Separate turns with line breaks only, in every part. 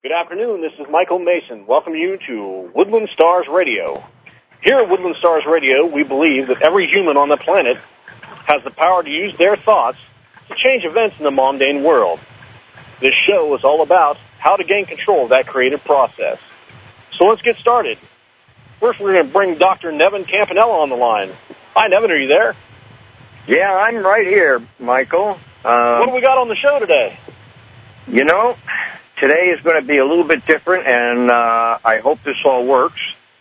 Good afternoon, this is Michael Mason. Welcome you to Woodland Stars Radio. Here at Woodland Stars Radio, we believe that every human on the planet has the power to use their thoughts to change events in the mundane world. This show is all about how to gain control of that creative process. So let's get started. First, we're going to bring Dr. Nevin Campanella on the line. Hi, Nevin, are you there?
Yeah, I'm right here, Michael.
What do we got on the show today?
You know, today is going to be a little bit different, and I hope this all works.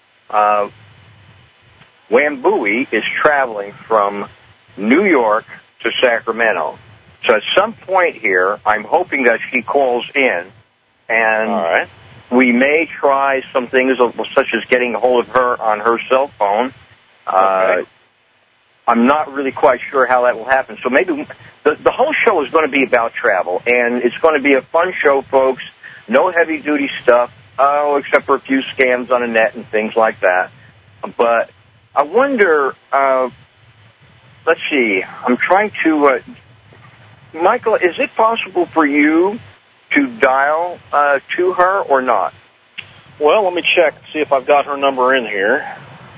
Wambui is traveling from New York to Sacramento. So at some point here, I'm hoping that she calls in, and
all right,
we may try some things such as getting a hold of her on her cell phone.
Okay.
I'm not really quite sure how that will happen. So maybe the whole show is going to be about travel, and it's going to be a fun show, folks. No heavy-duty stuff, except for a few scams on the net and things like that. But I wonder, let's see, I'm trying to, Michael, is it possible for you to dial to her or not?
Well, let me check, see if I've got her number in here.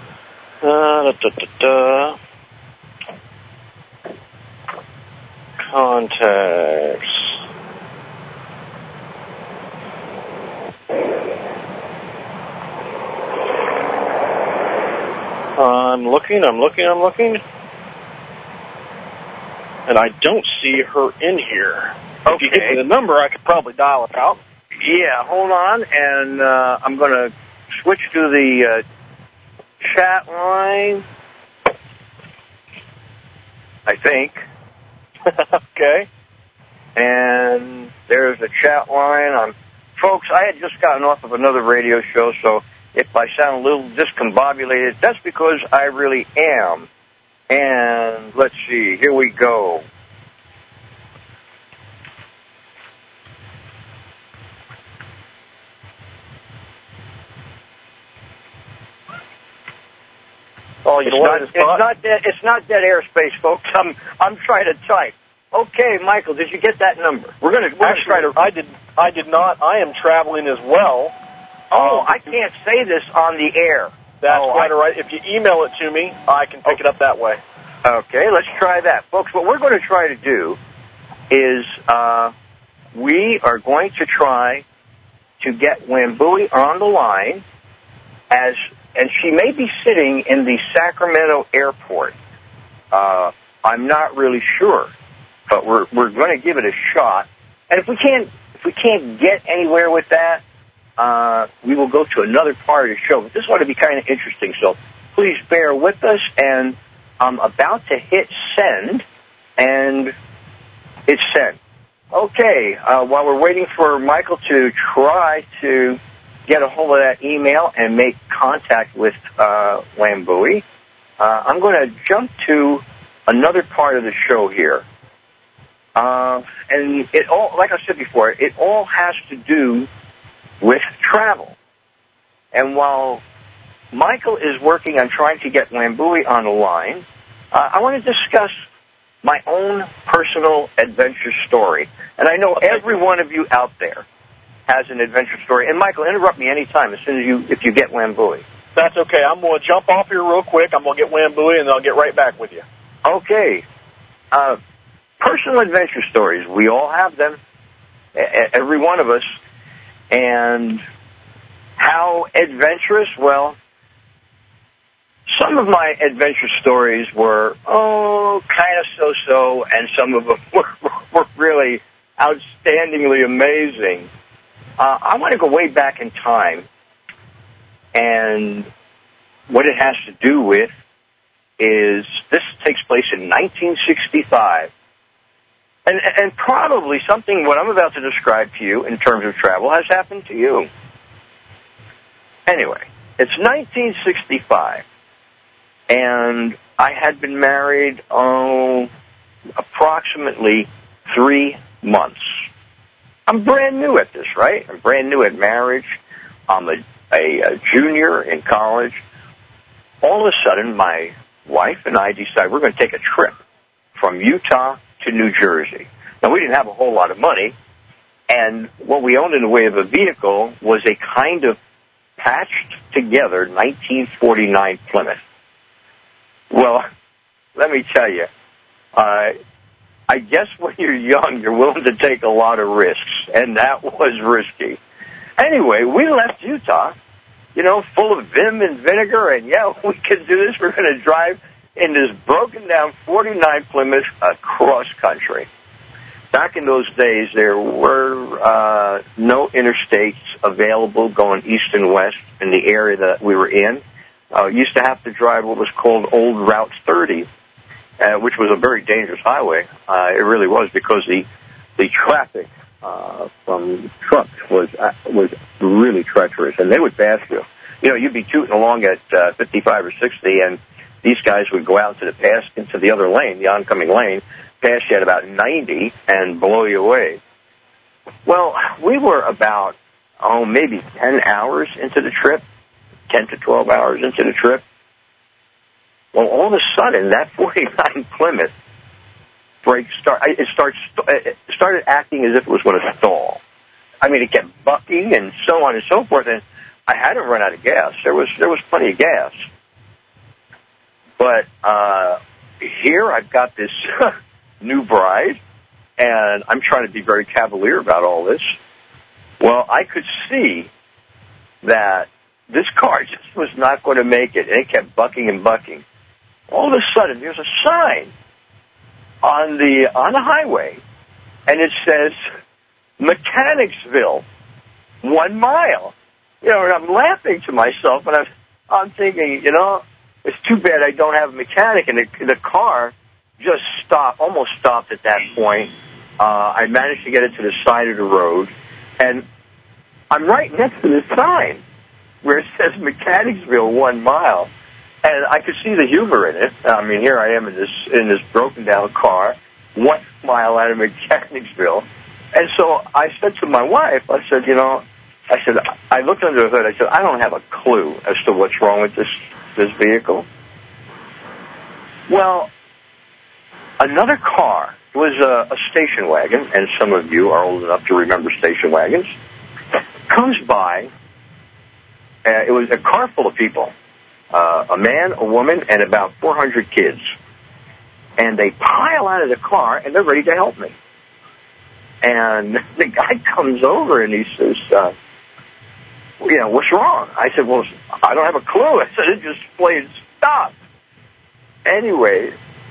Contacts. I'm looking. And I don't see her in here.
Okay.
If you give me the number, I could probably dial it out.
Yeah, hold on, and I'm going to switch to the chat line, I think.
Okay.
And there's a chat line. Folks, I had just gotten off of another radio show, so if I sound a little discombobulated, that's because I really am. And let's see, here we go.
Oh,
it's not dead airspace, folks. I'm trying to type. Okay, Michael, did you get that number? We're gonna try to.
I did not. I am traveling as well.
Oh, I can't say this on the air.
That's quite all right. If you email it to me, I can pick it up that way.
Okay, let's try that, folks. What we're going to try to do is we are going to try to get Wambui on the line and she may be sitting in the Sacramento airport. I'm not really sure, but we're going to give it a shot. And if we can't get anywhere with that, we will go to another part of the show. But this ought to be kind of interesting, so please bear with us. And I'm about to hit send, and it's sent. Okay, while we're waiting for Michael to try to get a hold of that email and make contact with Wambui, I'm going to jump to another part of the show here. And it all, like I said before, it all has to do with travel. And while Michael is working on trying to get Wambui on the line, I want to discuss my own personal adventure story. And I know every one of you out there has an adventure story. And Michael, interrupt me anytime if you get Wambui.
That's okay. I'm going to jump off here real quick. I'm going to get Wambui, and then I'll get right back with you.
Okay. Personal adventure stories. We all have them. Every one of us. And how adventurous? Well, some of my adventure stories were, kind of so-so, and some of them were really outstandingly amazing. I want to go way back in time, and what it has to do with is this takes place in 1965. And probably something, what I'm about to describe to you in terms of travel, has happened to you. Anyway, it's 1965, and I had been married, approximately 3 months. I'm brand new at this, right? I'm brand new at marriage. I'm a junior in college. All of a sudden, my wife and I decide we're going to take a trip from Utah to New Jersey. Now, we didn't have a whole lot of money, And what we owned in the way of a vehicle was a kind of patched together 1949 Plymouth. Well, let me tell you, I guess when you're young, you're willing to take a lot of risks, and that was risky. Anyway, we left Utah, full of vim and vinegar, and we can do this. We're going to drive in this broken down 49 Plymouth across country. Back in those days, there were no interstates available going east and west in the area that we were in. Used to have to drive what was called Old Route 30, which was a very dangerous highway. It really was, because the traffic from trucks was really treacherous, and they would pass you. You'd be tooting along at 55 or 60, and these guys would go out into the other lane, the oncoming lane, pass you at about 90 and blow you away. Well, we were about, maybe 10 hours into the trip, 10 to 12 hours into the trip. Well, all of a sudden, that 49 Plymouth it started acting as if it was going to stall. I mean, it kept bucking and so on and so forth, and I hadn't run out of gas. There was plenty of gas. But here I've got this new bride, and I'm trying to be very cavalier about all this. Well, I could see that this car just was not going to make it, and it kept bucking and bucking. All of a sudden, there's a sign on the highway, and it says Mechanicsville, 1 mile. And I'm laughing to myself, and I'm thinking, it's too bad I don't have a mechanic. And the car just almost stopped at that point. I managed to get it to the side of the road, and I'm right next to this sign where it says Mechanicsville, 1 mile. And I could see the humor in it. I mean, here I am in this broken down car, 1 mile out of Mechanicsville. And so I said to my wife, I said, I looked under the hood. I said, I don't have a clue as to what's wrong with this vehicle. Well, another car, it was a station wagon, and some of you are old enough to remember station wagons, comes by. It was a car full of people. A man, a woman, and about 400 kids. And they pile out of the car, and they're ready to help me. And the guy comes over, and he says, what's wrong? I said, well, I don't have a clue. I said, it just plain stopped. Anyway,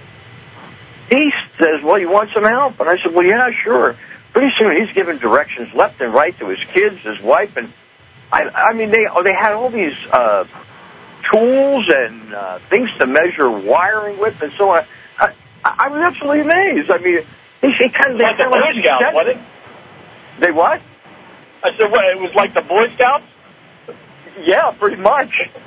he says, well, you want some help? And I said, well, yeah, sure. Pretty soon he's giving directions left and right to his kids, his wife, and I mean, they had all these tools and things to measure wiring with and so on. I was absolutely amazed. I mean, they kind of
like the Boy Scouts, wasn't it?
They what?
I said, what, it was like the Boy Scouts?
Yeah, pretty much.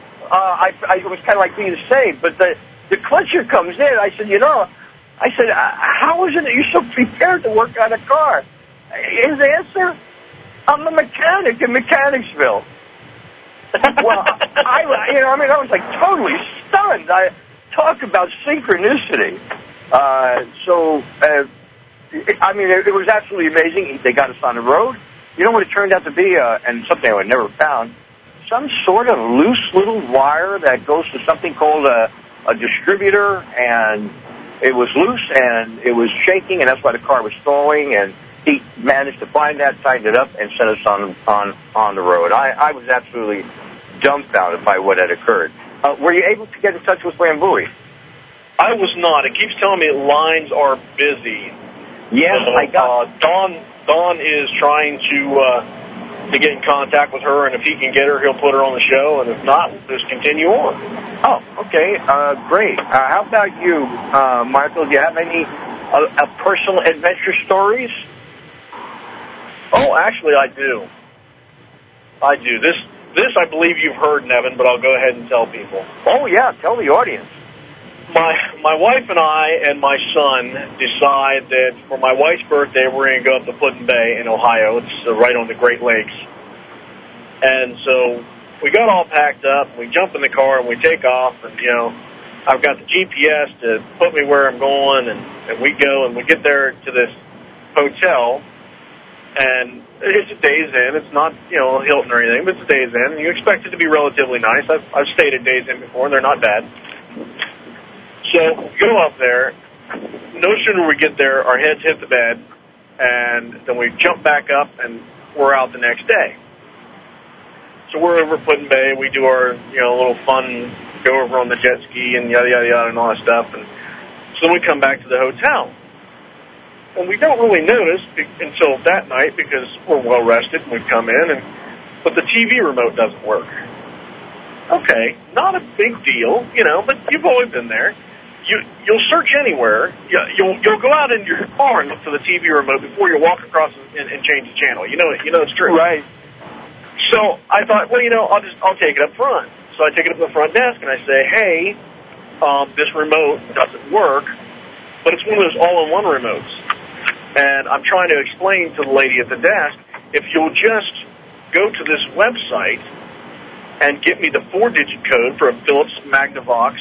It was kind of like being saved, but the clincher comes in. I said, how is it that you're so prepared to work on a car? His answer, I'm a mechanic in Mechanicsville. Well, I was like totally stunned. I talk about synchronicity. It was absolutely amazing. They got us on the road. You know what it turned out to be, and something I had never found, some sort of loose little wire that goes to something called a distributor, and it was loose, and it was shaking, and that's why the car was stalling, and he managed to find that, tighten it up, and set us on the road. I was absolutely dumbfounded by what had occurred. Were you able to get in touch with Wambui?
I was not. It keeps telling me lines are busy.
Yes,
so,
I got.
Don is trying to get in contact with her, and if he can get her, he'll put her on the show, and if not, we'll just continue on.
Oh, okay, great. How about you, Michael? Do you have any personal adventure stories?
Oh, actually, I do. This I believe you've heard, Nevin, but I'll go ahead and tell people.
Oh, yeah, tell the audience.
My wife and I and my son decide that for my wife's birthday, we're going to go up to Put-in-Bay in Ohio. It's right on the Great Lakes. And so we got all packed up, and we jump in the car, and we take off, and, I've got the GPS to put me where I'm going, and we go, and we get there to this hotel, And it's a Days Inn. It's not, Hilton or anything, but it's a Days Inn. And you expect it to be relatively nice. I've stayed at Days Inn before, and they're not bad. So we go up there. No sooner we get there, our heads hit the bed, and then we jump back up, and we're out the next day. So we're over at Put-in Bay. We do our, little fun go over on the jet ski and yada, yada, yada, and all that stuff. And so then we come back to the hotel. And we don't really notice until that night because we're well rested and we've come in, but the TV remote doesn't work. Okay, not a big deal, but you've always been there. You'll search anywhere. You'll go out in your car and look for the TV remote before you walk across and change the channel. You know it's true.
Right.
So I thought, well, I'll take it up front. So I take it up to the front desk and I say, hey, this remote doesn't work, but it's one of those all-in-one remotes. And I'm trying to explain to the lady at the desk, if you'll just go to this website and get me the 4-digit code for a Philips Magnavox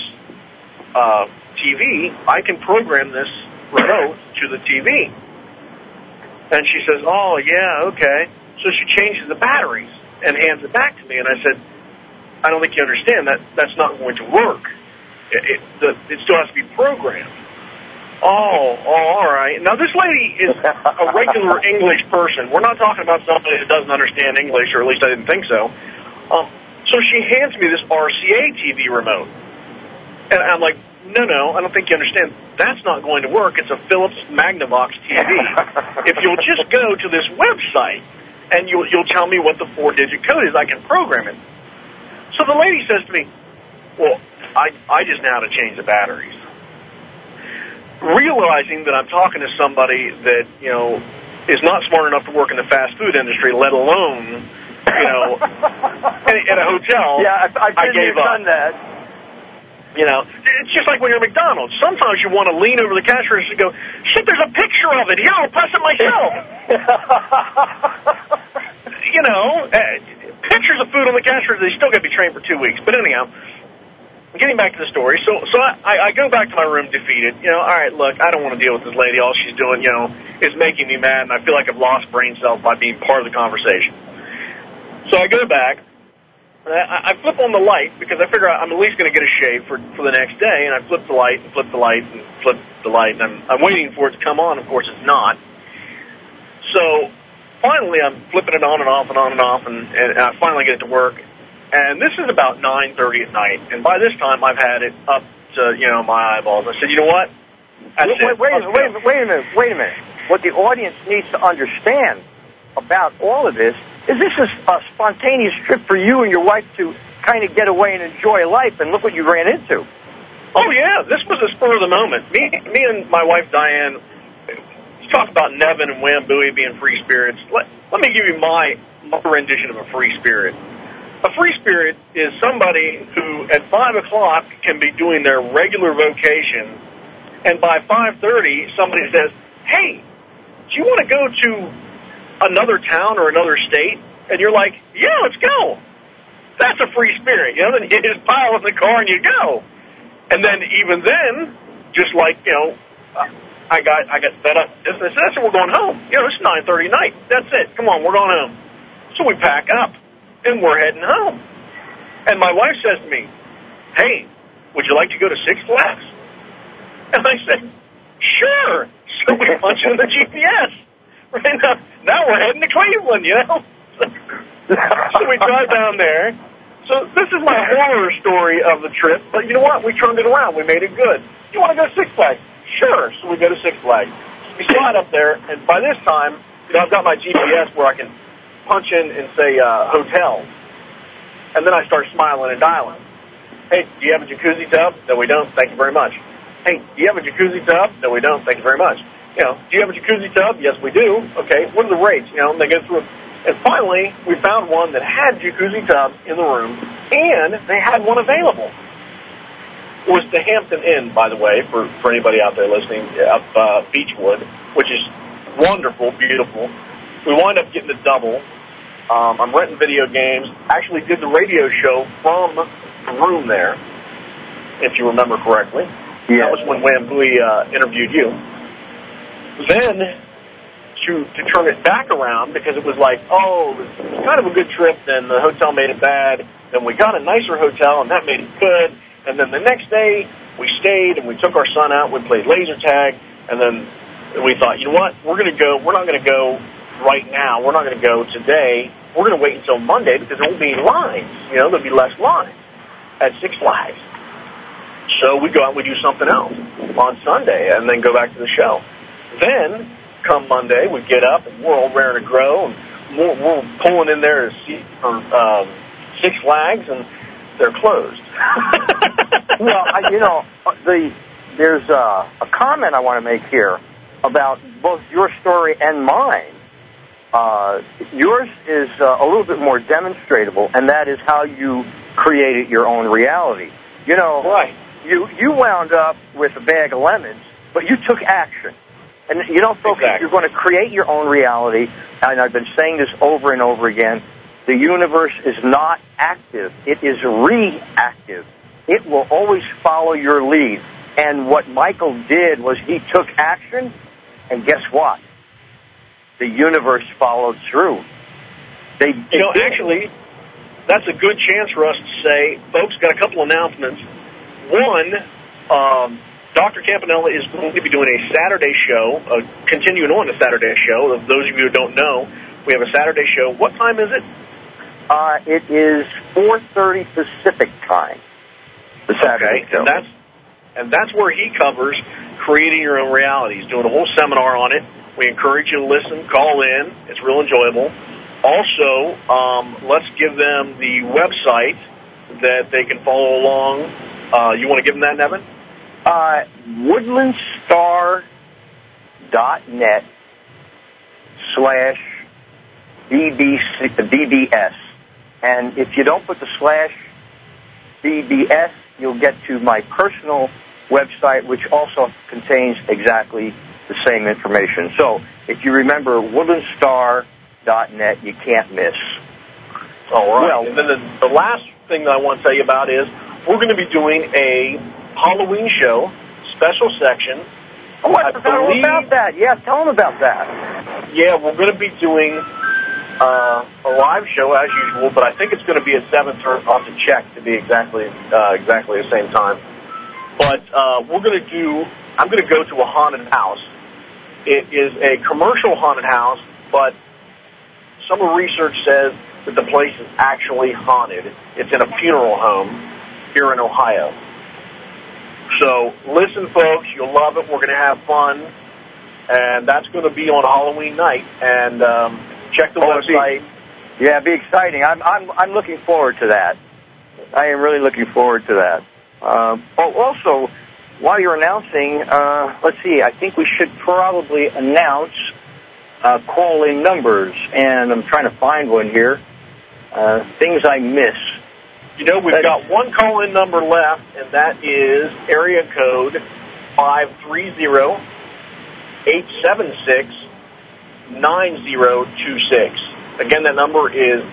TV, I can program this remote to the TV. And she says, oh, yeah, okay. So she changes the batteries and hands it back to me. And I said, I don't think you understand that. That's not going to work. It still has to be programmed. Oh, all right. Now, this lady is a regular English person. We're not talking about somebody that doesn't understand English, or at least I didn't think so. So she hands me this RCA TV remote. And I'm like, no, I don't think you understand. That's not going to work. It's a Philips Magnavox TV. If you'll just go to this website and you'll tell me what the 4-digit code is, I can program it. So the lady says to me, well, I just know how to change the batteries. Realizing that I'm talking to somebody that, is not smart enough to work in the fast food industry, let alone, at a hotel,
yeah, I
gave up.
Done that.
It's just like when you're at McDonald's. Sometimes you want to lean over the cash register and go, shit, there's a picture of it. Here, I'll press it myself. Pictures of food on the cash register, they still got to be trained for 2 weeks. But anyhow, getting back to the story, so I go back to my room defeated. All right, look, I don't want to deal with this lady. All she's doing, is making me mad, and I feel like I've lost brain cells by being part of the conversation. So I go back. I flip on the light because I figure I'm at least going to get a shave for the next day, and I flip the light and flip the light and flip the light, and I'm waiting for it to come on. Of course, it's not. So finally, I'm flipping it on and off and on and off, and I finally get it to work. And this is about 9:30 at night, and by this time, I've had it up to my eyeballs. I said, you know what?
Wait a minute. What the audience needs to understand about all of this is this is a spontaneous trip for you and your wife to kind of get away and enjoy life, and look what you ran into.
Oh, yeah, this was a spur of the moment. Me and my wife, Diane, you talk about Nevin and Wambui being free spirits. Let me give you my rendition of a free spirit. A free spirit is somebody who at 5 o'clock can be doing their regular vocation, and by 5:30, somebody says, hey, do you want to go to another town or another state? And you're like, yeah, let's go. That's a free spirit. Then you just pile in the car and you go. And then even then, just like, I got fed up. I said, that's it, we're going home. It's 9:30 at night. That's it. Come on, we're going home. So we pack up, and we're heading home. And my wife says to me, hey, would you like to go to Six Flags? And I said, sure. So we punch in the GPS. Right now we're heading to Cleveland, So we drive down there. So this is my horror story of the trip. But you know what? We turned it around. We made it good. You want to go to Six Flags? Sure. So we go to Six Flags. We slide up there, and by this time, I've got my GPS where I can punch in and say hotel. And then I start smiling and dialing. Hey, do you have a jacuzzi tub? No, we don't. Thank you very much. Hey, do you have a jacuzzi tub? No, we don't. Thank you very much. Do you have a jacuzzi tub? Yes, we do. Okay, what are the rates? And they go through it. And finally, we found one that had jacuzzi tubs in the room, and they had one available. It was the Hampton Inn, by the way, for anybody out there listening, up Beechwood, which is wonderful, beautiful. We wind up getting a double. I'm renting video games. Actually did the radio show from the room there, if you remember correctly.
Yeah.
That was when Wambui interviewed you. Then to turn it back around because it was like, oh, it was kind of a good trip, then the hotel made it bad, then we got a nicer hotel, and that made it good, and then the next day we stayed and we took our son out, we played laser tag, and then we thought, you know what, we're not going to go right now, we're not going to go today, we're going to wait until Monday because there won't be any lines, there'll be less lines at Six Flags. So we go out and we do something else on Sunday and then go back to the show. Then, come Monday, we get up and we're all raring to grow and we're pulling in there to see for Six Flags and they're closed.
Well, there's a comment I want to make here about both your story and mine. Yours is a little bit more demonstrable, and that is how you created your own reality.
Right.
You wound up with a bag of lemons, but you took action. And, folks,
exactly.
If you're going to create your own reality, and I've been saying this over and over again, the universe is not active. It is reactive. It will always follow your lead. And what Michael did was he took action, and guess what? The universe followed through.
Actually, that's a good chance for us to say, folks, got a couple announcements. One, Dr. Campanella is going to be doing a Saturday show, continuing on the Saturday show. Those of you who don't know, we have a Saturday show. What time is it?
It is 4:30 Pacific time. The Saturday show.
And that's where he covers creating your own reality. He's doing a whole seminar on it. We encourage you to listen, call in. It's real enjoyable. Also, let's give them the website that they can follow along. You want to give them that, Nevin?
woodlandstar.net/BBS. And if you don't put the /BBS, you'll get to my personal website, which also contains exactly the same information. So if you remember woodlandstar.net, you can't miss.
All right. Well, and then the last thing that I want to tell you about is we're going to be doing a Halloween show, special section.
Oh, I forgot all about that. Yeah, tell them about that.
Yeah, we're going to be doing a live show as usual, but I think it's going to be at 7:30. I'll have to check to be exactly the same time. But I'm going to go to a haunted house. It is a commercial haunted house, but some of the research says that the place is actually haunted. It's in a funeral home here in Ohio. So listen, folks, you'll love it. We're going to have fun, and that's going to be on Halloween night. And check the website.
It'd be exciting. I'm looking forward to that. I am really looking forward to that. Also, while you're announcing, let's see, I think we should probably announce call-in numbers, and I'm trying to find one here. Things I miss.
We've got one call-in number left, and that is area code 530-876-9026. Again, that number is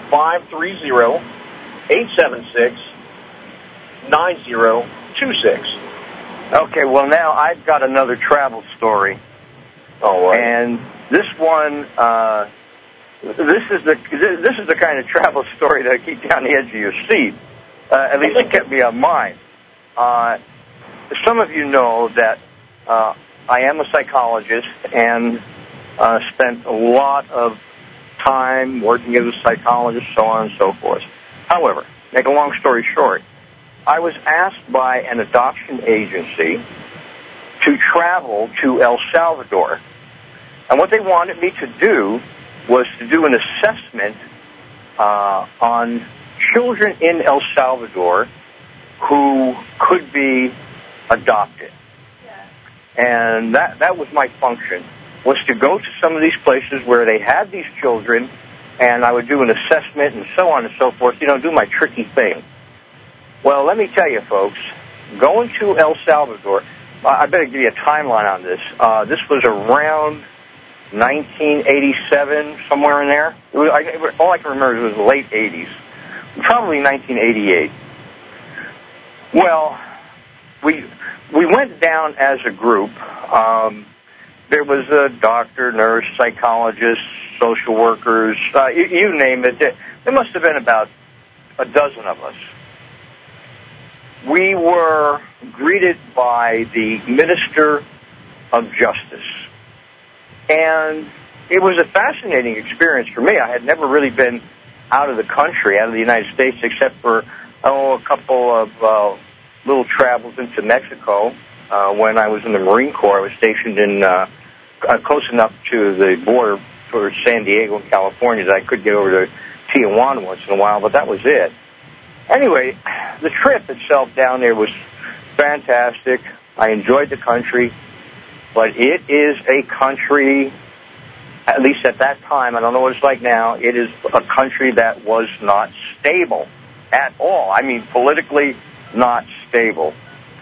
530-876-9026.
Okay, well, now I've got another travel story.
All right.
And this one, this is the kind of travel story that keeps you on the edge of your seat. At least it kept me on mine. Some of you know that I am a psychologist and spent a lot of time working as a psychologist, so on and so forth. However, make a long story short, I was asked by an adoption agency to travel to El Salvador. And what they wanted me to do was to do an assessment on children in El Salvador who could be adopted. And that was my function, was to go to some of these places where they had these children, and I would do an assessment and so on and so forth, do my tricky thing. Well, let me tell you, folks, going to El Salvador, I better give you a timeline on this. This was around 1987, somewhere in there. All I can remember was the late 80s, probably 1988. Well, we went down as a group. there was a doctor, nurse, psychologist, social workers, you name it. There must have been about a dozen of us. We were greeted by the Minister of Justice. And it was a fascinating experience for me. I had never really been out of the country, out of the United States, except for, a couple of little travels into Mexico. When I was in the Marine Corps, I was stationed in close enough to the border towards San Diego and California that I could get over to Tijuana once in a while, but that was it. Anyway, the trip itself down there was fantastic. I enjoyed the country, but it is a country, at least at that time, I don't know what it's like now, it is a country that was not stable at all. I mean, politically not stable.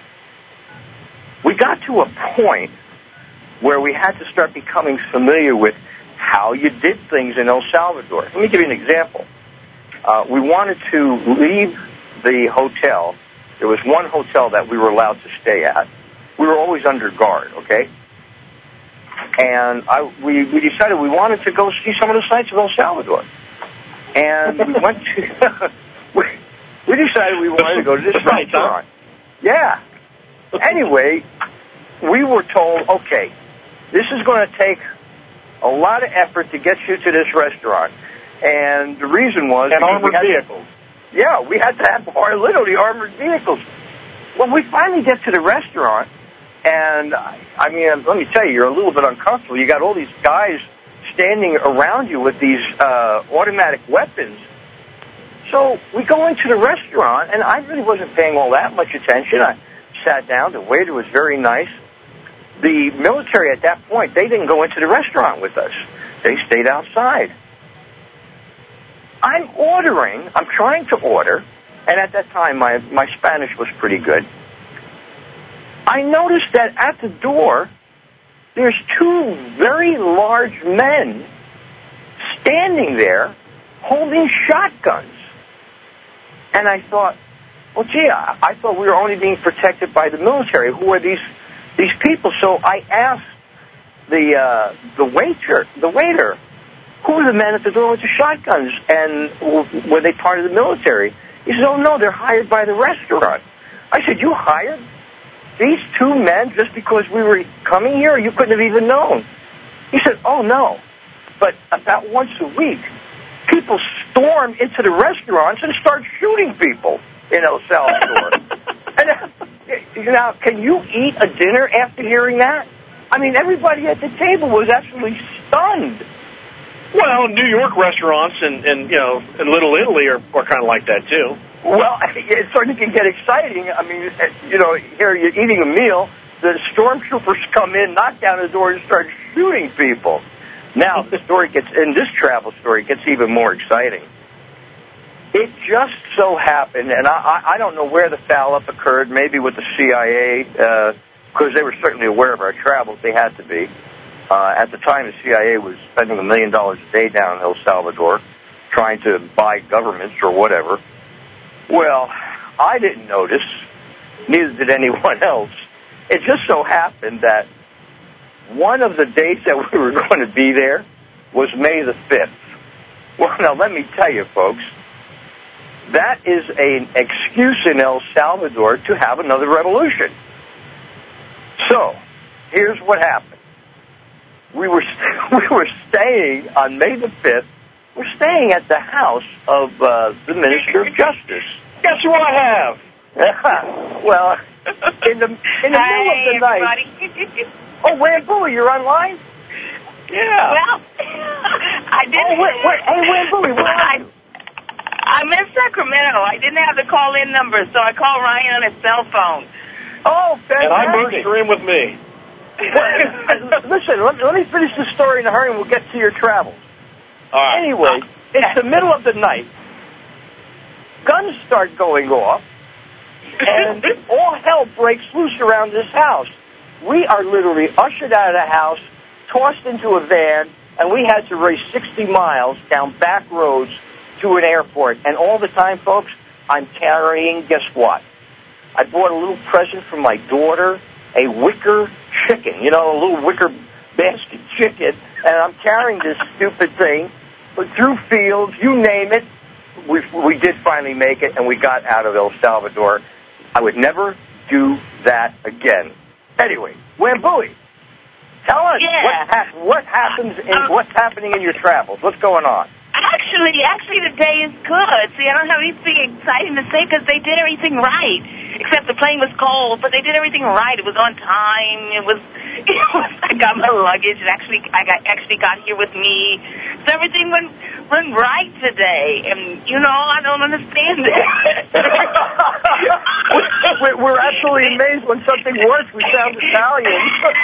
We got to a point where we had to start becoming familiar with how you did things in El Salvador. Let me give you an example. We wanted to leave the hotel. There was one hotel that we were allowed to stay at. We were always under guard, okay? And we decided we wanted to go see some of the sights of El Salvador. And we went to... we decided we wanted to go to this restaurant. Yeah. Anyway, we were told, okay, this is going to take a lot of effort to get you to this restaurant. And the reason was...
And armored vehicles.
Yeah, we had to have literally armored vehicles. Well, we finally get to the restaurant, and, I mean, let me tell you, you're a little bit uncomfortable. You got all these guys standing around you with these automatic weapons. So we go into the restaurant, and I really wasn't paying all that much attention. I sat down. The waiter was very nice. The military at that point, they didn't go into the restaurant with us. They stayed outside. I'm trying to order, and at that time my Spanish was pretty good. I noticed that at the door, there's two very large men standing there holding shotguns. And I thought, well, gee, I thought we were only being protected by the military. Who are these people? So I asked the waiter, who are the men at the door with the shotguns, and were they part of the military? He said, oh, no, they're hired by the restaurant. I said, you hired these two men just because we were coming here? You couldn't have even known. He said, oh, no, but about once a week, people storm into the restaurants and start shooting people in El Salvador. And now, can you eat a dinner after hearing that? I mean, everybody at the table was absolutely stunned.
Well, New York restaurants and Little Italy are kind of like that, too.
Well, it certainly can get exciting. I mean, here you're eating a meal, the stormtroopers come in, knock down the door, and start shooting people. Now, this travel story gets even more exciting. It just so happened, and I don't know where the foul-up occurred, maybe with the CIA, because they were certainly aware of our travels. They had to be. At the time, the CIA was spending $1 million a day down in El Salvador trying to buy governments or whatever. Well, I didn't notice, neither did anyone else. It just so happened that one of the dates that we were going to be there was May the 5th. Well, now, let me tell you, folks, that is an excuse in El Salvador to have another revolution. So, here's what happened. We were staying on May the 5th. We're staying at the house of the Minister of Justice.
Guess who I have?
Well, in the middle of the night. Oh, Wambui, you're online?
Yeah.
Well, I didn't.
Hey, Wambui, where are you?
I'm in Sacramento. I didn't have the call-in number, so I called Ryan on his cell phone.
Oh, fantastic.
And I merged her in with me.
Listen, let me finish the story in a hurry and we'll get to your travels.
All right.
Anyway, it's the middle of the night. Guns start going off, and all hell breaks loose around this house. We are literally ushered out of the house, tossed into a van, and we had to race 60 miles down back roads to an airport. And all the time, folks, I'm carrying, guess what? I bought a little present for my daughter, a wicker chicken, a little wicker basket chicken, and I'm carrying this stupid thing through fields, you name it. We did finally make it, and we got out of El Salvador. I would never do that again. Anyway, Wambui, tell us what's happening in your travels. What's going on?
Actually, the day is good. See, I don't have anything exciting to say because they did everything right. Except the plane was cold, but they did everything right. It was on time. I got my luggage. I actually got here with me. So everything went right today. And, I don't understand it.
We're absolutely amazed when something works. We sound Italian.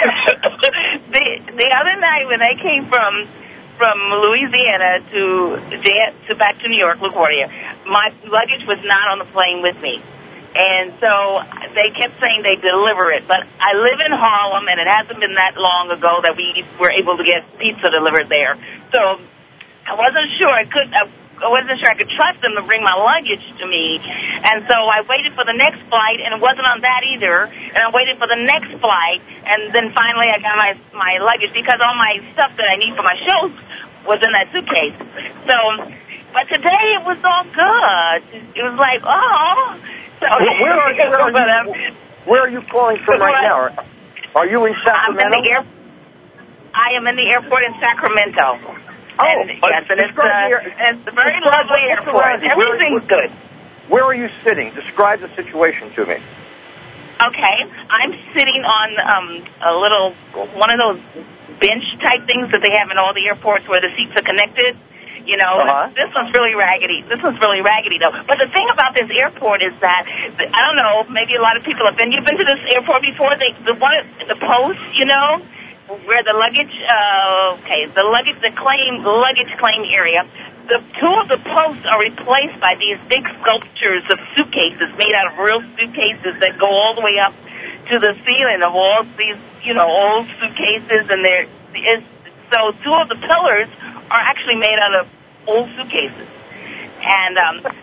The other night when I came from Louisiana to back to New York, LaGuardia, my luggage was not on the plane with me. And so they kept saying they deliver it. But I live in Harlem, and it hasn't been that long ago that we were able to get pizza delivered there. So I wasn't sure I could trust them to bring my luggage to me. And so I waited for the next flight, and it wasn't on that either. And I waited for the next flight, and then finally I got my luggage because all my stuff that I need for my shows was in that suitcase. So, but today it was all good. It was like, oh. So,
where are you calling from right now? Are you in Sacramento?
I am in the airport in Sacramento. And it's a very lovely airport. Everything's good.
Where are you sitting? Describe the situation to me.
Okay, I'm sitting on one of those bench type things that they have in all the airports where the seats are connected. This one's really raggedy. This one's really raggedy, though. But the thing about this airport is that, I don't know, maybe a lot of people have been. You've been to this airport before? The one at the post, where the luggage, the luggage claim area. The two of the posts are replaced by these big sculptures of suitcases made out of real suitcases that go all the way up to the ceiling of all these, old suitcases, and so two of the pillars are actually made out of old suitcases, and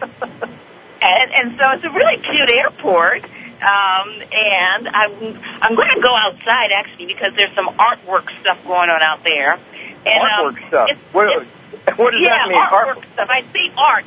so it's a really cute airport. And I'm going to go outside actually because there's some artwork stuff going on out there. And,
artwork stuff. What does that mean?
Artwork stuff. I see art.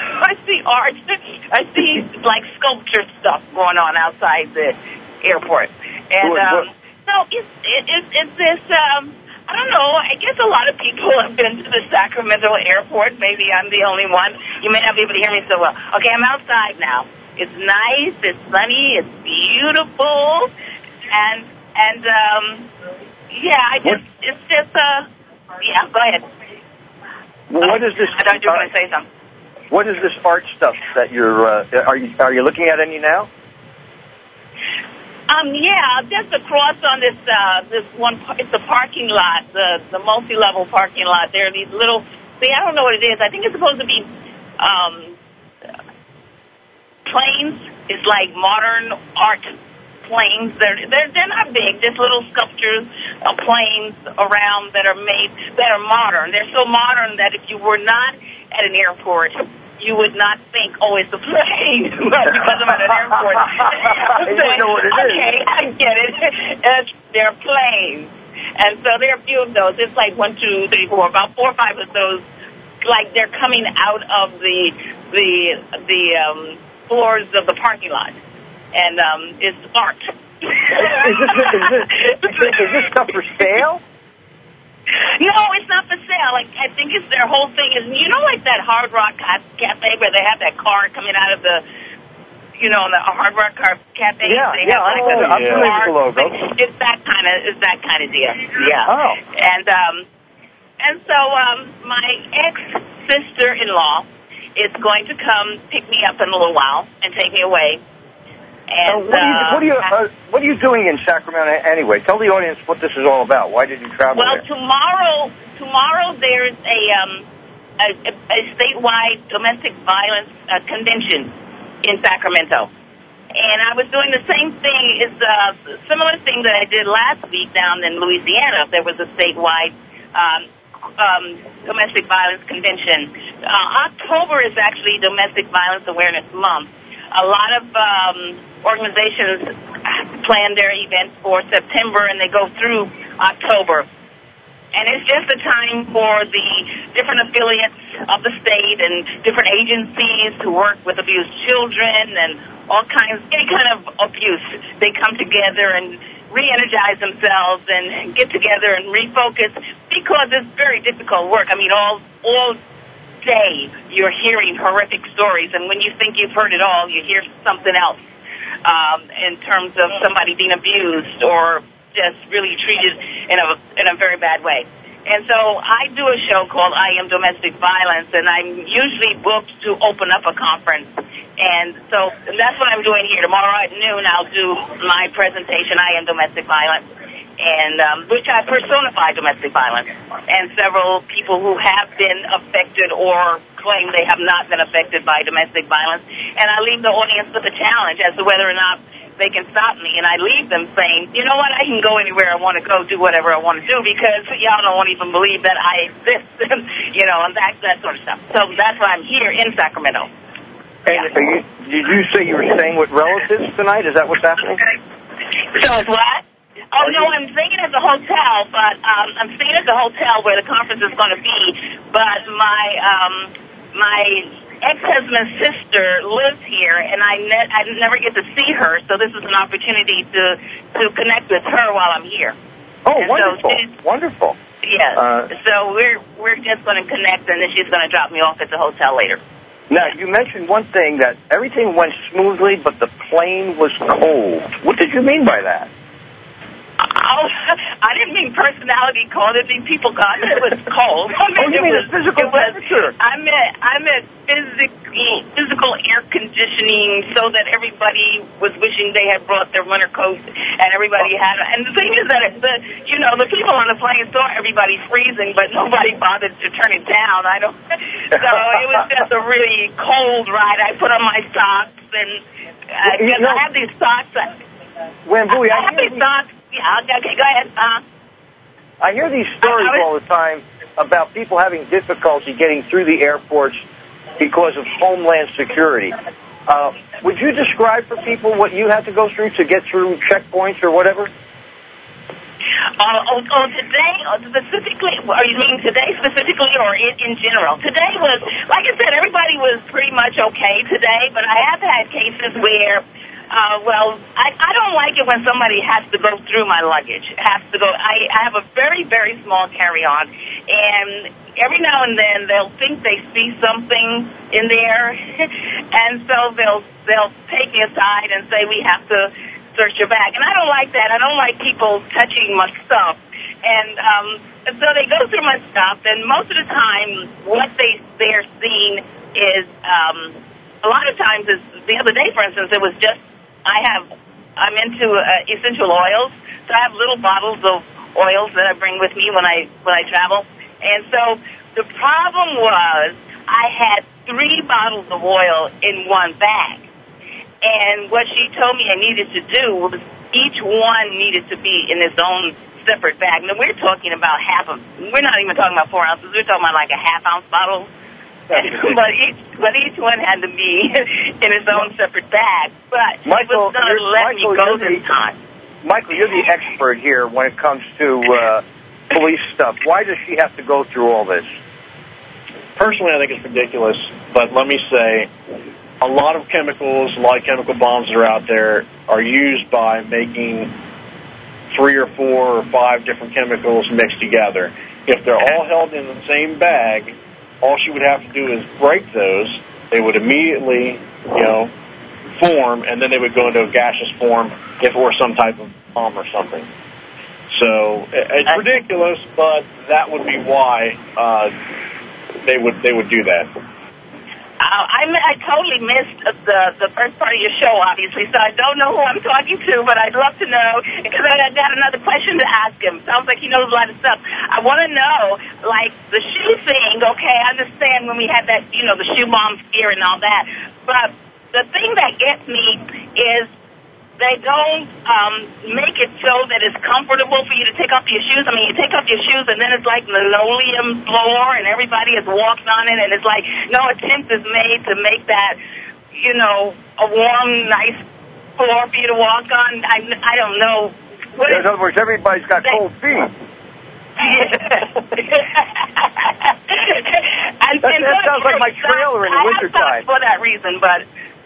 I see like sculpture stuff going on outside the airport. And so it's this. I don't know. I guess a lot of people have been to the Sacramento airport. Maybe I'm the only one. You may not be able to hear me so well. Okay, I'm outside now. It's nice. It's sunny. It's beautiful. And go ahead.
What is this?
I thought you were going to say something.
What is this art stuff that you're? Are you looking at any now?
Just across on this one. It's a parking lot, the multi-level parking lot. There are these little. I don't know what it is. I think it's supposed to be planes. It's like modern art planes. They're not big. Just little sculptures of planes around that are modern. They're so modern that if you were not at an airport, you would not think, it's a plane, because I'm at an airport.
You know what it is.
Okay, I get it. They're planes. And so there are a few of those. It's like 1, 2, 3, 4, about 4 or 5 of those, like they're coming out of the floors of the parking lot. And it's art.
Is this stuff for sale?
No, it's not for sale. I think it's their whole thing is, like that Hard Rock Cafe where they have that car coming out of the, the Hard Rock Cafe.
Yeah,
they have
I'm familiar with the logo.
It's that kind of deal. Yeah.
Oh.
And so my ex-sister-in-law is going to come pick me up in a little while and take me away. And
what are you doing in Sacramento anyway? Tell the audience what this is all about. Why did you travel there?
Tomorrow there's a statewide domestic violence convention in Sacramento. And I was doing the same thing. It's a similar thing that I did last week down in Louisiana. There was a statewide domestic violence convention. October is actually Domestic Violence Awareness Month. A lot of organizations plan their events for September, and they go through October. And it's just a time for the different affiliates of the state and different agencies who work with abused children and any kind of abuse. They come together and re-energize themselves and get together and refocus, because it's very difficult work. I mean, all day you're hearing horrific stories, and when you think you've heard it all, you hear something else in terms of somebody being abused or just really treated in a very bad way. And so I do a show called I Am Domestic Violence, and I'm usually booked to open up a conference. And so that's what I'm doing here. Tomorrow at noon I'll do my presentation, I Am Domestic Violence, and which I personify domestic violence. And several people who have been affected or claim they have not been affected by domestic violence. And I leave the audience with a challenge as to whether or not they can stop me, and I leave them saying, you know what, I can go anywhere I want to go, do whatever I want to do, because y'all don't even believe that I exist, and that sort of stuff. So that's why I'm here in Sacramento.
And did you say you were staying with relatives tonight? Is that what's happening?
So it's what? Oh, no, I'm staying at the hotel, but I'm staying at the hotel where the conference is going to be, but my ex-husband's sister lives here, and I never get to see her, so this is an opportunity to connect with her while I'm here.
Oh, and wonderful. Wonderful.
Yeah. So we're just going to connect, and then she's going to drop me off at the hotel later.
Now, you mentioned one thing, that everything went smoothly, but the plane was cold. What did you mean by that?
Oh, I didn't mean personality cold. I mean people cold. It was cold.
You mean the physical temperature?
I meant physical air conditioning, so that everybody was wishing they had brought their winter coats, and everybody had. And the thing is that the people on the plane saw everybody freezing, but nobody bothered to turn it down. So it was just a really cold ride. I put on my socks, and I have these socks.
Wambui,
I have these socks. Yeah, okay, go ahead.
I hear these stories all the time about people having difficulty getting through the airports because of Homeland Security. Would you describe for people what you had to go through to get through checkpoints or whatever?
Today, specifically, or you mean today specifically or in general? Today was, like I said, everybody was pretty much okay today, but I have had cases where I don't like it when somebody has to go through my luggage. I have a very, very small carry-on, and every now and then they'll think they see something in there, and so they'll take me aside and say, we have to search your bag. And I don't like that. I don't like people touching my stuff. And so they go through my stuff, and most of the time what they're seeing is, a lot of times, is the other day, for instance, it was just, I'm into essential oils, so I have little bottles of oils that I bring with me when I travel. And so the problem was I had 3 bottles of oil in one bag. And what she told me I needed to do was each one needed to be in its own separate bag. Now, we're talking about we're not even talking about 4 ounces, we're talking about like a half-ounce bottle. But each one had to be in its own separate bag. But
Michael,
she was going to let me go this time.
Michael, you're the expert here when it comes to police stuff. Why does she have to go through all this?
Personally, I think it's ridiculous. But let me say, a lot of chemicals, a lot of chemical bombs that are out there are used by making 3 or 4 or 5 different chemicals mixed together. If they're all held in the same bag, all she would have to do is break those. They would immediately, form, and then they would go into a gaseous form if it were some type of bomb or something. So it's ridiculous, but that would be why they would do that.
I totally missed the first part of your show, obviously, so I don't know who I'm talking to, but I'd love to know, because I got another question to ask him. Sounds like he knows a lot of stuff. I want to know, like, the shoe thing, okay, I understand when we had that, the shoe bomb scare and all that, but the thing that gets me is they don't make it so that it's comfortable for you to take off your shoes. I mean, you take off your shoes, and then it's like linoleum floor, and everybody has walked on it, and it's like no attempt is made to make that, a warm, nice floor for you to walk on. I don't know.
In other words, everybody's got cold feet. That sounds like my trailer in the wintertime.
For that reason, but...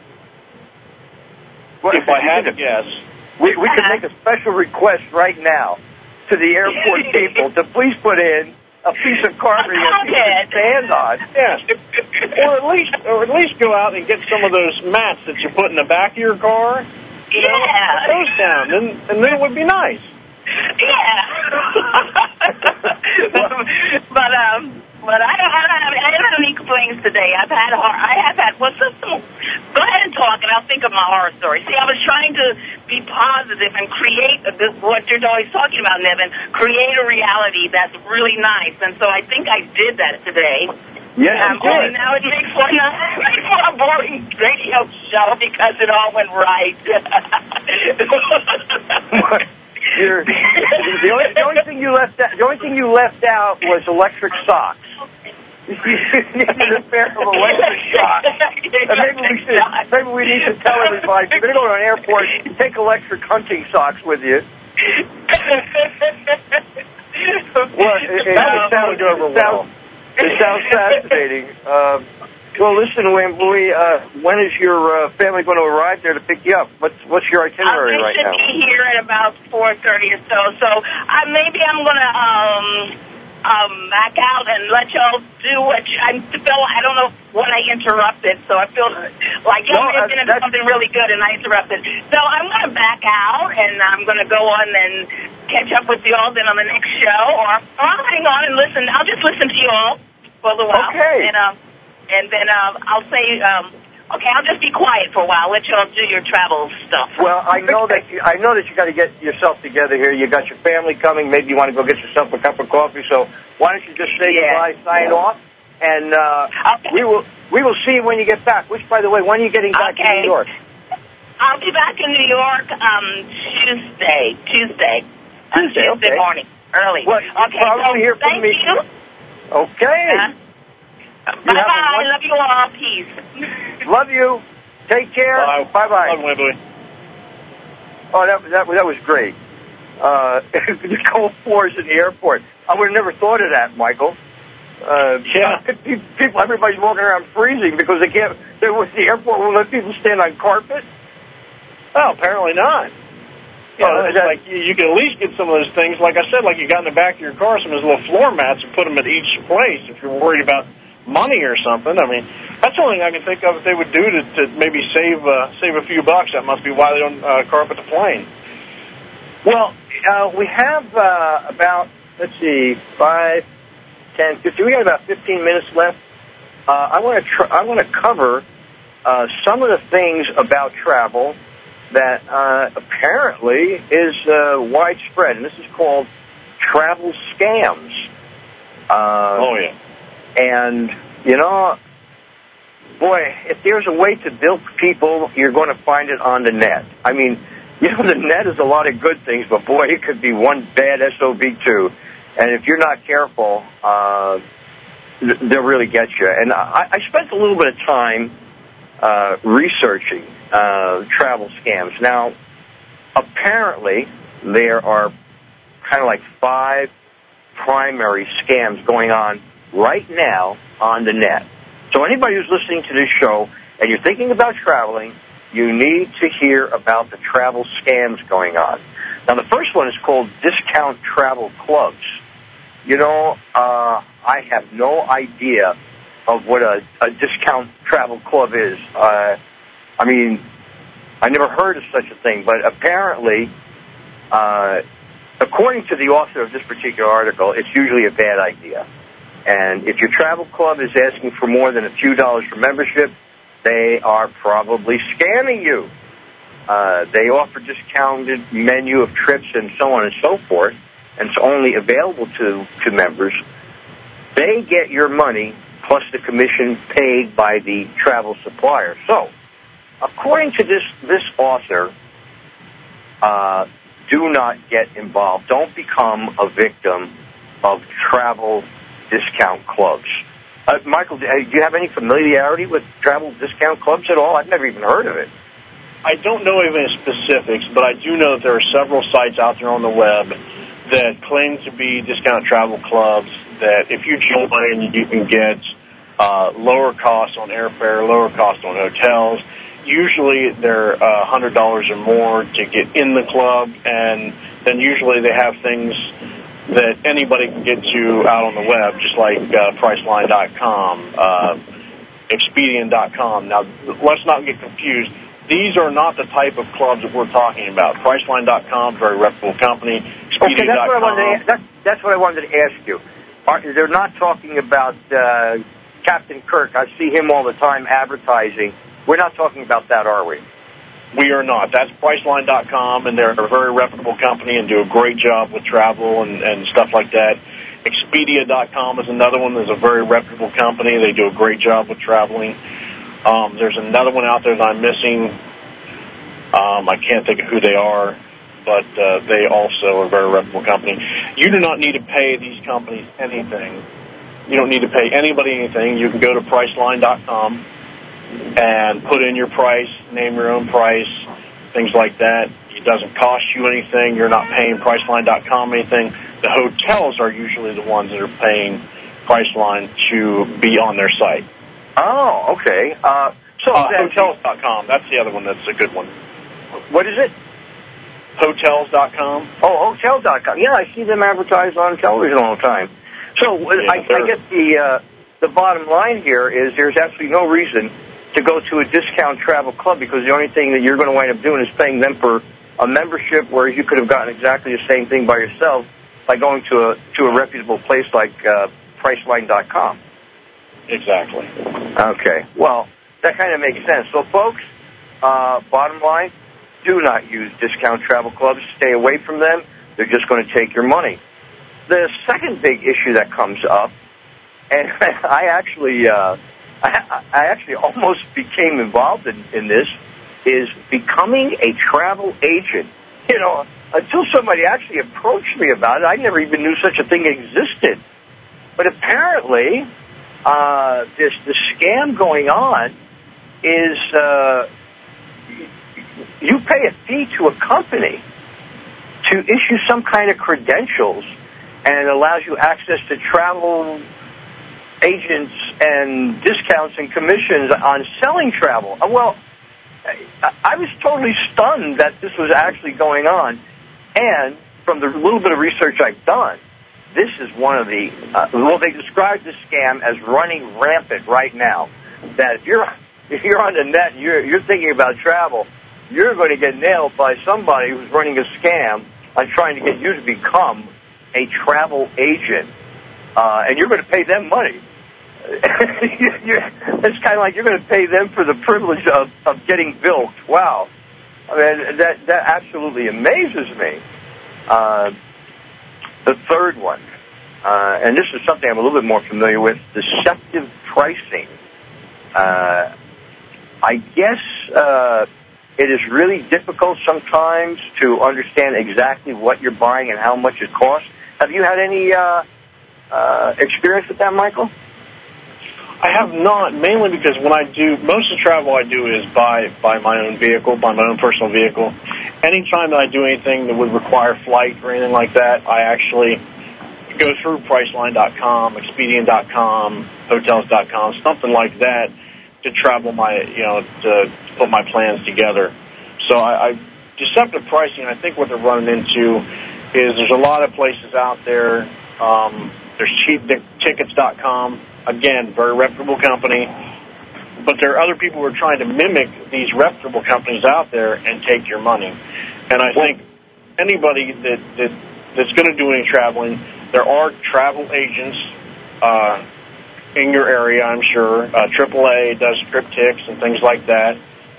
Well, if I had to guess...
We could make a special request right now to the airport people to please put in a piece of carpeting that you can stand on.
Yes. Or at least go out and get some of those mats that you put in the back of your car.
Yeah.
Put those down, and then it would be nice.
Yeah. But I don't have any complaints today. I have had. Well, go ahead and talk, and I'll think of my horror story. See, I was trying to be positive and create what you're always talking about, Nevin. Create a reality that's really nice, and so I think I did that today.
Yeah,
only now it makes for a boring radio show because it all went right.
The only thing you left out was electric socks. You needed a pair of electric socks. And maybe we need to tell everybody, if you're going to go to an airport, take electric hunting socks with you. It sounds fascinating. Well, listen, when is your family going to arrive there to pick you up? What's your itinerary right now?
They should be here at about 4:30 or so. So maybe I'm going to back out and let y'all do what I don't know when I interrupted, so I feel like y'all may have been into something really good and I interrupted. So I'm going to back out and I'm going to go on and catch up with y'all then on the next show, or I'll hang on and listen. I'll just listen to y'all for a little while.
Okay.
And then I'll say, okay, I'll just be quiet for a while. Let y'all do your travel stuff.
Well, I know that you got to get yourself together here. You got your family coming. Maybe you want to go get yourself a cup of coffee. So why don't you just say goodbye, sign off, and we will see you when you get back. Which, by the way, when are you getting back to New York?
I'll be back in New York Tuesday morning, early.
Well, probably hear from me.
You.
Okay.
Bye-bye. Love you all. Peace.
Love you. Take care. Bye-bye.
Love Wembley.
Oh, that was great. The cold floors in the airport. I would have never thought of that, Michael. Everybody's walking around freezing because the airport won't let people stand on carpet.
Well, apparently not. Like you can at least get some of those things, like I said, like you got in the back of your car, some of those little floor mats and put them at each place if you're worried about money or something. I mean, that's the only thing I can think of that they would do to maybe save a few bucks. That must be why they don't carpet the plane.
Well, we have about, 5, 10, 15. We got about 15 minutes left. I want to cover some of the things about travel that apparently is widespread, and this is called travel scams. And, boy, if there's a way to bilk people, you're going to find it on the net. I mean, the net is a lot of good things, but, boy, it could be one bad SOB, too. And if you're not careful, they'll really get you. And I spent a little bit of time researching travel scams. Now, apparently, there are kind of like 5 primary scams going on right now on the net. So anybody who's listening to this show and you're thinking about traveling, you need to hear about the travel scams going on. Now, the first one is called discount travel clubs. I have no idea of what a discount travel club is. I mean, I never heard of such a thing, but apparently, according to the author of this particular article, it's usually a bad idea. And if your travel club is asking for more than a few dollars for membership, they are probably scamming you. They offer discounted menu of trips and so on and so forth, and it's only available to members. They get your money plus the commission paid by the travel supplier. So, according to this author, do not get involved. Don't become a victim of travel discount clubs. Michael, do you have any familiarity with travel discount clubs at all? I've never even heard of it.
I don't know even specifics, but I do know that there are several sites out there on the web that claim to be discount travel clubs that if you join, you can get lower costs on airfare, lower costs on hotels. Usually they're $100 or more to get in the club, and then usually they have things that anybody can get to out on the web, just like Priceline.com, Expedian.com. Now, let's not get confused. These are not the type of clubs that we're talking about. Priceline.com, very reputable company. Expedia.com.
Okay, that's what I wanted to ask you. They're not talking about Captain Kirk. I see him all the time advertising. We're not talking about that, are we?
We are not. That's Priceline.com, and they're a very reputable company and do a great job with travel and stuff like that. Expedia.com is another one that's a very reputable company. They do a great job with traveling. There's another one out there that I'm missing. I can't think of who they are, but they also are a very reputable company. You do not need to pay these companies anything. You don't need to pay anybody anything. You can go to Priceline.com and put in your price, name your own price, things like that. It doesn't cost you anything. You're not paying Priceline.com anything. The hotels are usually the ones that are paying Priceline to be on their site.
Oh, okay.
Hotels.com, that's the other one that's a good one.
What is it?
Hotels.com.
Oh, Hotels.com. Yeah, I see them advertised on television all the time. So I guess the bottom line here is there's absolutely no reason to go to a discount travel club because the only thing that you're going to wind up doing is paying them for a membership where you could have gotten exactly the same thing by yourself by going to a reputable place like Priceline.com.
Exactly.
Okay. Well, that kind of makes sense. So, folks, bottom line, do not use discount travel clubs. Stay away from them. They're just going to take your money. The second big issue that comes up, and I actually almost became involved in this, is becoming a travel agent. You know, until somebody actually approached me about it, I never even knew such a thing existed. But apparently, the scam going on is you pay a fee to a company to issue some kind of credentials, and it allows you access to travel agents and discounts and commissions on selling travel. Well, I was totally stunned that this was actually going on. And from the little bit of research I've done, this is one of the, they describe this scam as running rampant right now. That if you're on the net and you're thinking about travel, you're going to get nailed by somebody who's running a scam on trying to get you to become a travel agent. And you're going to pay them money. It's kind of like you're going to pay them for the privilege of getting bilked. Wow. I mean, that absolutely amazes me. The third one, and this is something I'm a little bit more familiar with, deceptive pricing. I guess it is really difficult sometimes to understand exactly what you're buying and how much it costs. Have you had any experience with that, Michael?
I have not, mainly because when I do, most of the travel I do is by my own vehicle, by my own personal vehicle. Anytime that I do anything that would require flight or anything like that, I actually go through Priceline.com, Expedian.com, Hotels.com, something like that to travel to put my plans together. So deceptive pricing, I think what they're running into is there's a lot of places out there. There's cheaptickets.com. Again, very reputable company. But there are other people who are trying to mimic these reputable companies out there and take your money. And I think anybody that's going to do any traveling, there are travel agents in your area, I'm sure. AAA does TripTix and things like that.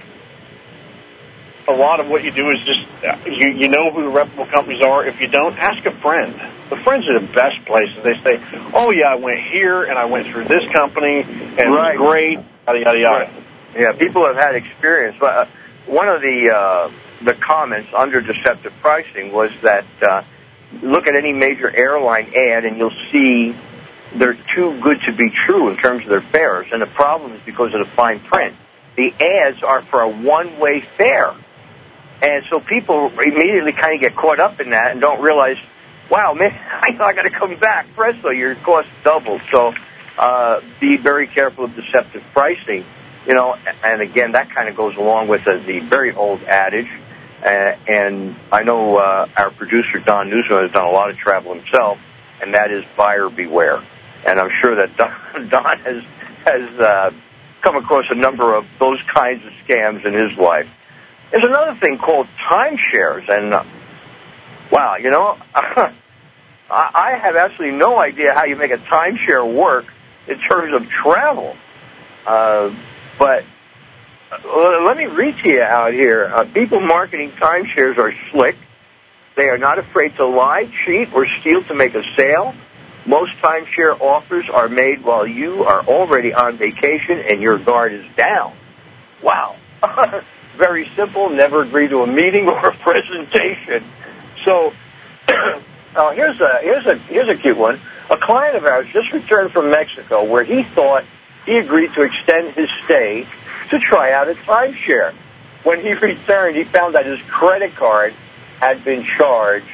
A lot of what you do is just, you know who the reputable companies are. If you don't, ask a friend. The friends are the best places. They say, oh, yeah, I went here and I went through this company and it was great, yada, yada, yada.
Yeah, people have had experience. But one of the comments under deceptive pricing was that look at any major airline ad and you'll see they're too good to be true in terms of their fares. And the problem is because of the fine print. The ads are for a one-way fare. And so people immediately kind of get caught up in that and don't realize wow, man, I got to come back. Presto, your cost doubled. So be very careful of deceptive pricing. You know, and again, that kind of goes along with the very old adage. And I know our producer, Don Newsom, has done a lot of travel himself, and that is buyer beware. And I'm sure that Don has come across a number of those kinds of scams in his life. There's another thing called timeshares, and wow, you know, I have absolutely no idea how you make a timeshare work in terms of travel. But let me read to you out here. People marketing timeshares are slick. They are not afraid to lie, cheat, or steal to make a sale. Most timeshare offers are made while you are already on vacation and your guard is down. Wow. Very simple. Never agree to a meeting or a presentation. So here's a cute one. A client of ours just returned from Mexico where he thought he agreed to extend his stay to try out a timeshare. When he returned, he found that his credit card had been charged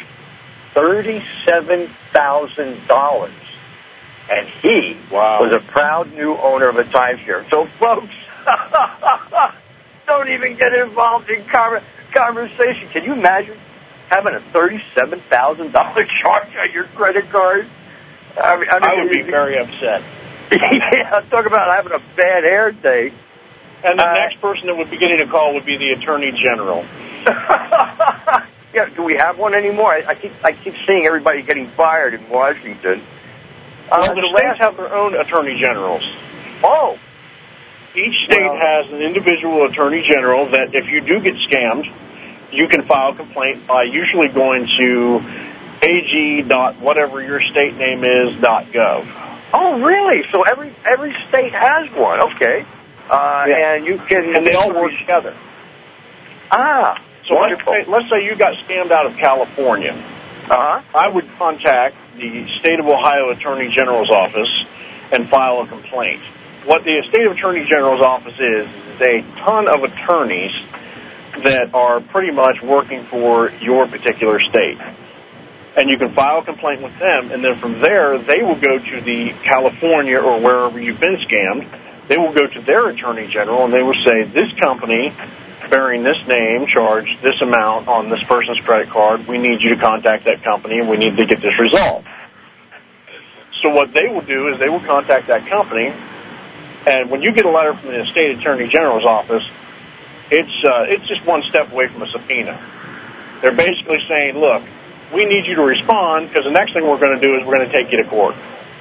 $37,000. And he was a proud new owner of a timeshare. So, folks, don't even get involved in conversation. Can you imagine having a $37,000 charge on your credit card? I
would be very upset.
Yeah, talk about having a bad hair day.
And the next person that would be getting a call would be the Attorney General.
Yeah, do we have one anymore? I keep seeing everybody getting fired in Washington.
Well, the states have their own Attorney Generals.
Oh.
Each state has an individual Attorney General that if you do get scammed, you can file a complaint by usually going to ag.whatever your state name is .gov.
Oh, really? So every state has one. Okay. And you can...
And they all work together.
Ah,
so let's say you got scammed out of California.
Uh-huh.
I would contact the State of Ohio Attorney General's office and file a complaint. What the State Attorney General's office is a ton of attorneys that are pretty much working for your particular state. And you can file a complaint with them, and then from there, they will go to the California or wherever you've been scammed. They will go to their Attorney General, and they will say, this company bearing this name charged this amount on this person's credit card. We need you to contact that company, and we need to get this resolved. So what they will do is they will contact that company, and when you get a letter from the State Attorney General's office, it's just one step away from a subpoena. They're basically saying, look, we need you to respond because the next thing we're going to do is we're going to take you to court.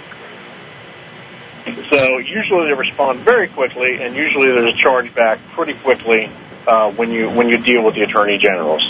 So usually they respond very quickly, and usually there's a charge back pretty quickly when you deal with the Attorney Generals.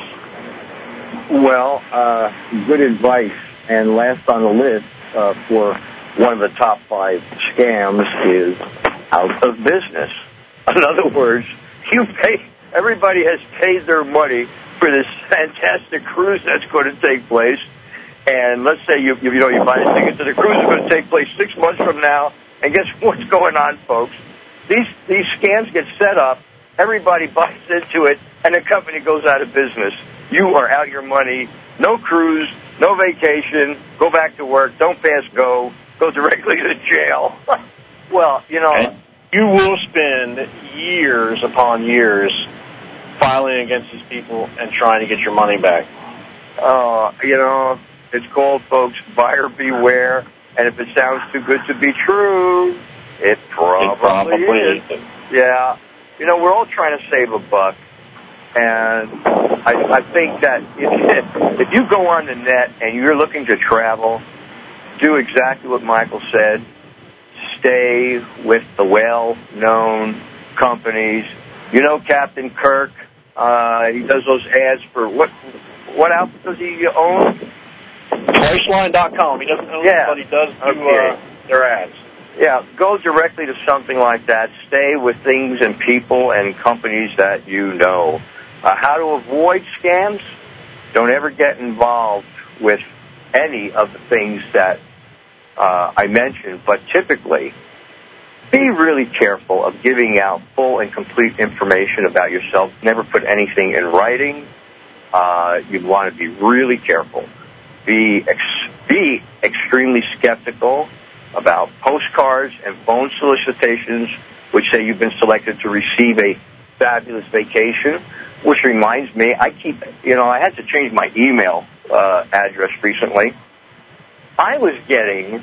Well, good advice. And last on the list for one of the top 5 scams is out of business. In other words, everybody has paid their money for this fantastic cruise that's going to take place. And let's say you buy a ticket to the cruise is going to take place 6 months from now. And guess what's going on, folks? These scams get set up. Everybody buys into it, and the company goes out of business. You are out your money. No cruise, no vacation. Go back to work. Don't pass go. Go directly to jail. Well, you know.
And you will spend years upon years filing against these people and trying to get your money back.
It's called, folks, buyer beware. And if it sounds too good to be true, it probably is. Yeah. We're all trying to save a buck. And I think that if you go on the net and you're looking to travel, do exactly what Michael said. Stay with the well-known companies. Captain Kirk, he does those ads for what outfit does he own?
Priceline.com. He doesn't own it, but he does do their ads.
Yeah, go directly to something like that. Stay with things and people and companies that you know. How to avoid scams? Don't ever get involved with any of the things that I mentioned, but typically, be really careful of giving out full and complete information about yourself. Never put anything in writing. You'd want to be really careful. be extremely skeptical about postcards and phone solicitations which say you've been selected to receive a fabulous vacation, which reminds me, I had to change my email address recently. I was getting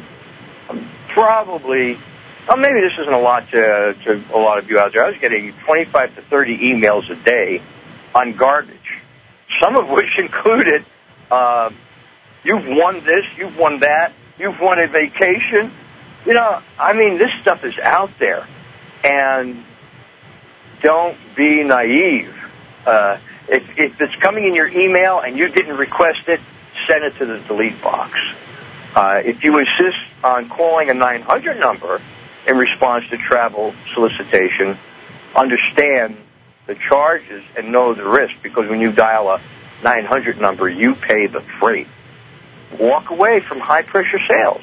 maybe this isn't a lot to a lot of you out there, I was getting 25 to 30 emails a day on garbage, some of which included, you've won this, you've won that, you've won a vacation. This stuff is out there. And don't be naive. If it's coming in your email and you didn't request it, send it to the delete box. If you insist on calling a 900 number in response to travel solicitation, understand the charges and know the risk, because when you dial a 900 number, you pay the freight. Walk away from high-pressure sales.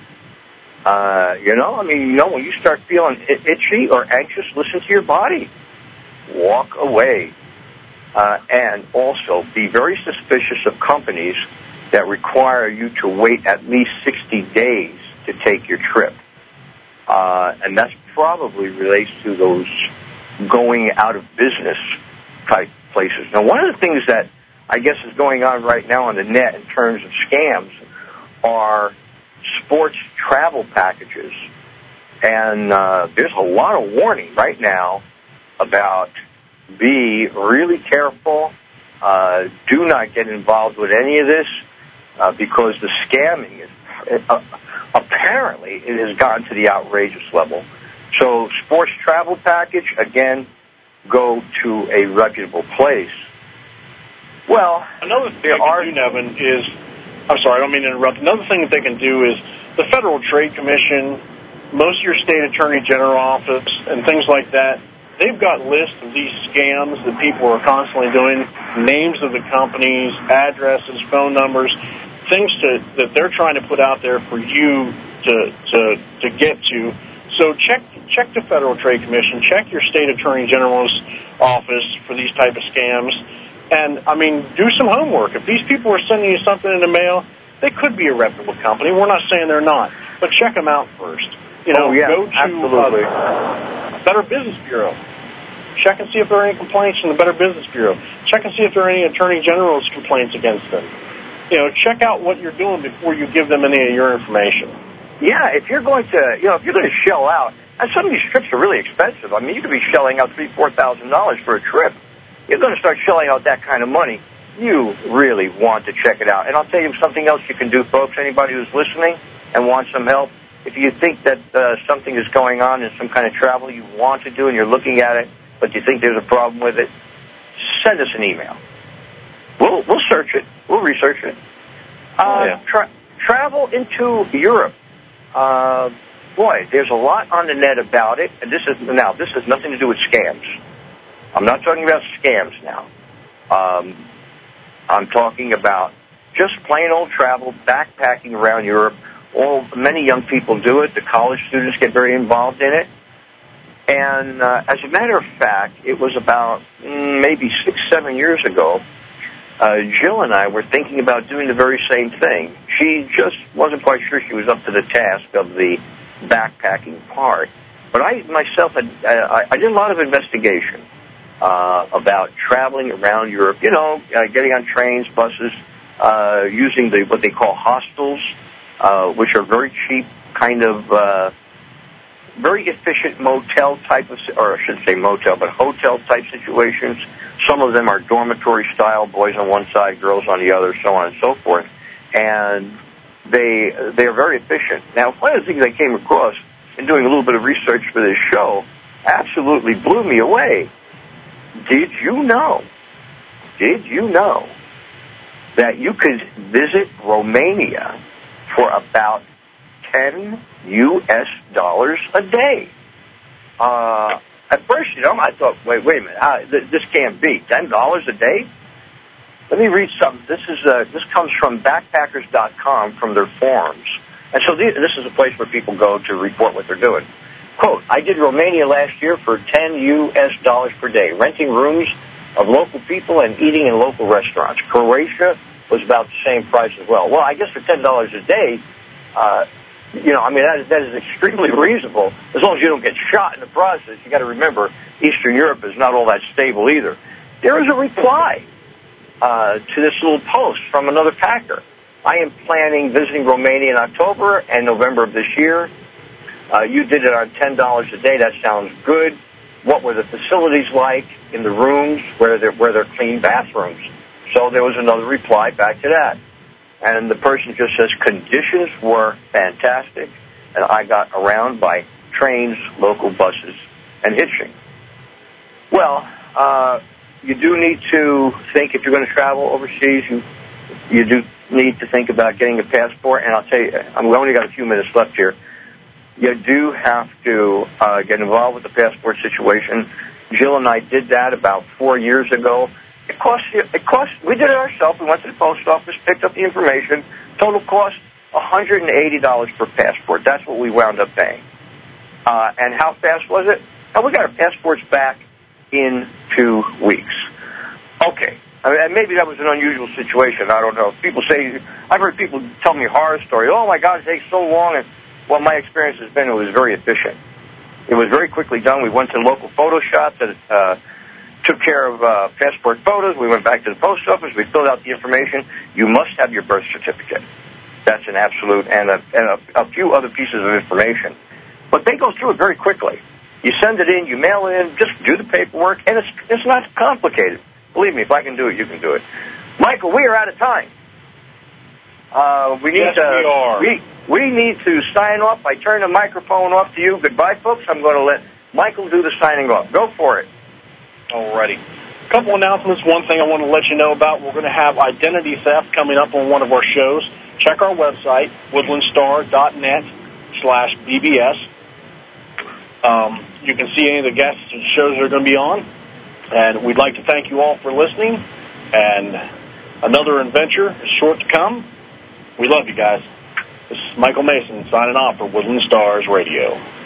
When you start feeling itchy or anxious, listen to your body. Walk away. And also be very suspicious of companies that require you to wait at least 60 days to take your trip. And that probably relates to those going out of business type places. Now, one of the things that I guess is going on right now on the net in terms of scams are sports travel packages. And there's a lot of warning right now about be really careful. Do not get involved with any of this because the scamming is apparently it has gotten to the outrageous level. So sports travel package, again, go to a reputable place. Well,
another thing they can do, Nevin, is, I'm sorry, I don't mean to interrupt. Another thing that they can do is the Federal Trade Commission, most of your state attorney general office, and things like that, they've got lists of these scams that people are constantly doing, names of the companies, addresses, phone numbers, things that they're trying to put out there for you to get to. So check the Federal Trade Commission, check your state attorney general's office for these type of scams. And, do some homework. If these people are sending you something in the mail, they could be a reputable company. We're not saying they're not. But check them out first. Go to Better Business Bureau. Check and see if there are any complaints from the Better Business Bureau. Check and see if there are any attorney general's complaints against them. Check out what you're doing before you give them any of your information.
Yeah, if you're going to shell out, and some of these trips are really expensive. You could be shelling out $3,000-$4,000 for a trip. You're going to start shelling out that kind of money. You really want to check it out. And I'll tell you something else you can do, folks. Anybody who's listening and wants some help, if you think that something is going on in some kind of travel you want to do and you're looking at it, but you think there's a problem with it, send us an email. We'll search it. We'll research it. Travel into Europe. Boy, there's a lot on the net about it. And this has nothing to do with scams. I'm not talking about scams now. I'm talking about just plain old travel, backpacking around Europe. Many young people do it. The college students get very involved in it. And as a matter of fact, it was about maybe 6-7 years ago, Jill and I were thinking about doing the very same thing. She just wasn't quite sure she was up to the task of the backpacking part. But I myself, I did a lot of investigation about traveling around Europe, getting on trains, buses, using what they call hostels, which are very cheap, kind of very efficient motel type of, or I shouldn't say motel, but hotel type situations. Some of them are dormitory style, boys on one side, girls on the other, so on and so forth. And they are very efficient. Now, one of the things I came across in doing a little bit of research for this show absolutely blew me away. Did you know that you could visit Romania for about $10 a day? At first, I thought, wait a minute, this can't be $10 a day. Let me read something. This comes from backpackers.com from their forums, and so this is a place where people go to report what they're doing. Quote, I did Romania last year for $10 per day, renting rooms of local people and eating in local restaurants. Croatia was about the same price as well. Well, I guess for $10 a day, that is extremely reasonable, as long as you don't get shot in the process. You got to remember, Eastern Europe is not all that stable either. There is a reply to this little post from another packer. I am planning visiting Romania in October and November of this year. You did it on $10 a day. That sounds good. What were the facilities like in the rooms? Where they're clean bathrooms? So there was another reply back to that. And the person just says, conditions were fantastic, and I got around by trains, local buses, and hitching. Well, you do need to think, if you're going to travel overseas, you do need to think about getting a passport. And I'll tell you, we only got a few minutes left here. You do have to get involved with the passport situation. Jill and I did that about 4 years ago. It cost. We did it ourselves. We went to the post office, picked up the information. Total cost $180 per passport. That's what we wound up paying. And how fast was it? We got our passports back in 2 weeks. Okay. And maybe that was an unusual situation. I don't know. People say, I've heard people tell me horror stories. Oh my God, it takes so long. And well, my experience has been it was very efficient. It was very quickly done. We went to local photo shops that took care of passport photos. We went back to the post office. We filled out the information. You must have your birth certificate. That's an absolute, and a few other pieces of information. But they go through it very quickly. You send it in, you mail it in, just do the paperwork, and it's not complicated. Believe me, if I can do it, you can do it. Michael, we are out of time. We need to sign off. I turn the microphone off to you. Goodbye, folks. I'm going to let Michael do the signing off. Go for it.
Alrighty. A couple announcements. One thing I want to let you know about, we're going to have identity theft coming up on one of our shows. Check our website, woodlandstar.net/BBS. You can see any of the guests and shows that are going to be on. And we'd like to thank you all for listening. And another adventure is short to come. We love you guys. This is Michael Mason signing off for Woodland Stars Radio.